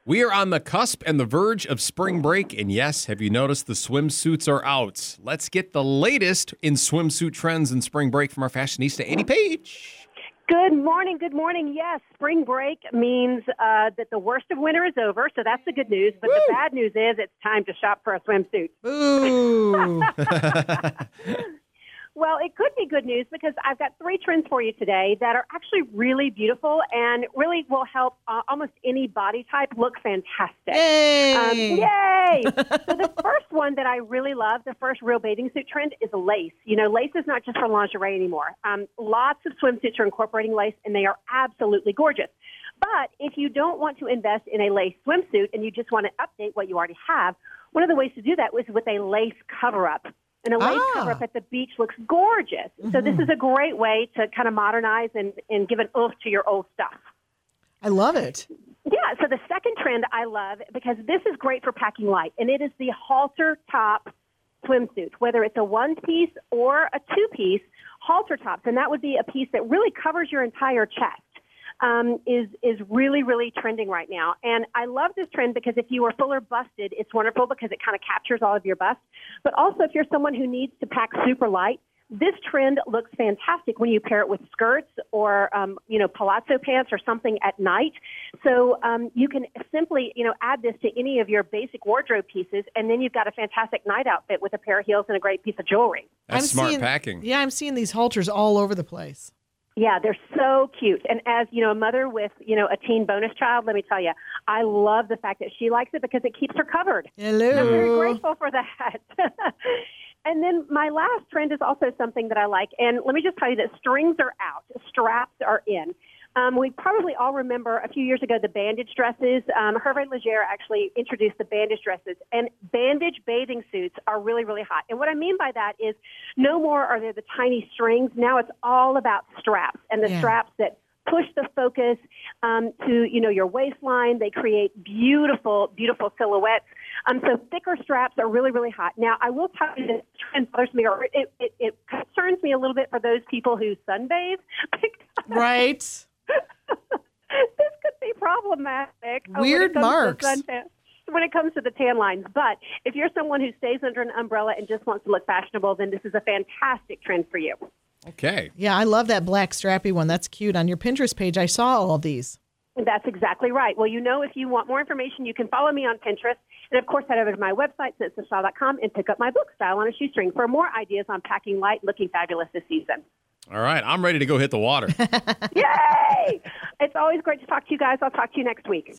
We are on the cusp and the verge of spring break, and yes, have you noticed the swimsuits are out? Let's get the latest in swimsuit trends in spring break from our fashionista, Annie Page. Good morning. Good morning. Yes, spring break means that the worst of winter is over, so that's the good news. But the bad news is it's time to shop for a swimsuit. Ooh. Well, it could be good news because I've got 3 trends for you today that are actually really beautiful and really will help almost any body type look fantastic. Yay! Yay! So the first one that I really love, the first real bathing suit trend, is lace. You know, lace is not just for lingerie anymore. Lots of swimsuits are incorporating lace, and they are absolutely gorgeous. But if you don't want to invest in a lace swimsuit and you just want to update what you already have, one of the ways to do that was with a lace cover-up. And a lace cover-up at the beach looks gorgeous. Mm-hmm. So this is a great way to kind of modernize and give an oomph to your old stuff. I love it. Yeah, so the second trend I love, because this is great for packing light, and it is the halter top swimsuit, whether it's a one-piece or a two-piece halter tops. And that would be a piece that really covers your entire chest. Is really, really trending right now. And I love this trend because if you are full or busted, it's wonderful because it kind of captures all of your bust. But also if you're someone who needs to pack super light, this trend looks fantastic when you pair it with skirts or, palazzo pants or something at night. So you can simply, add this to any of your basic wardrobe pieces, and then you've got a fantastic night outfit with a pair of heels and a great piece of jewelry. That's smart packing. Yeah, I'm seeing these halters all over the place. Yeah, they're so cute. And as, a mother with, a teen bonus child, let me tell you, I love the fact that she likes it because it keeps her covered. Hello. So I'm very grateful for that. And then my last trend is also something that I like. And let me just tell you that strings are out. Straps are in. We probably all remember a few years ago the bandage dresses. Hervé Leger actually introduced the bandage dresses, and bandage bathing suits are really, really hot. And what I mean by that is no more are there the tiny strings. Now it's all about straps, and the straps that push the focus to, your waistline. They create beautiful, beautiful silhouettes. So thicker straps are really, really hot. Now, I will tell you this trend bothers me, or it concerns me a little bit for those people who sunbathe. Right. This could be problematic. Weird marks. When it comes to the tan lines. But if you're someone who stays under an umbrella and just wants to look fashionable, then this is a fantastic trend for you. Okay. Yeah, I love that black strappy one. That's cute. On your Pinterest page, I saw all of these. That's exactly right. Well, if you want more information, you can follow me on Pinterest. And, of course, head over to my website, sensestyle.com, and pick up my book, Style on a Shoestring, for more ideas on packing light, looking fabulous this season. All right. I'm ready to go hit the water. Yay! It's always great to talk to you guys. I'll talk to you next week.